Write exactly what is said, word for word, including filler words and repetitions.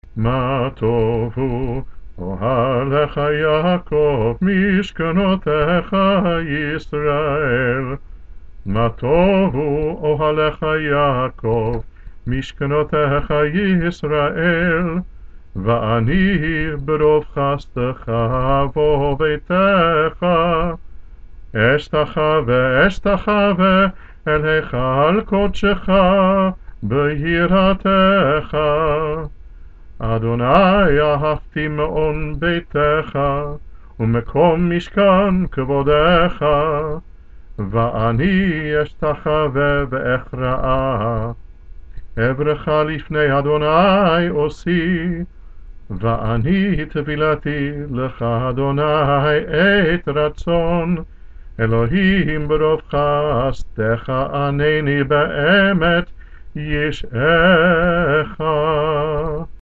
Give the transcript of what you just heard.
מה טובו אוהליך יעקב, משכנותיך ישראל. מה טובו אוהליך יעקב, משכנותיך ישראל. ואני ברוב חסדך ובביתך, אשתחווה אשתחווה אל היכל קודשך ביראתך. אדוני אהבתי מעון ביתך ומקום משכן כבודך, ואני אשתחווה ואכרעה. אברך לפני אדוני עושי, ואני תפילתי לך אדוני את רצון. אלוהים ברוב חסדך ענני באמת ישעך.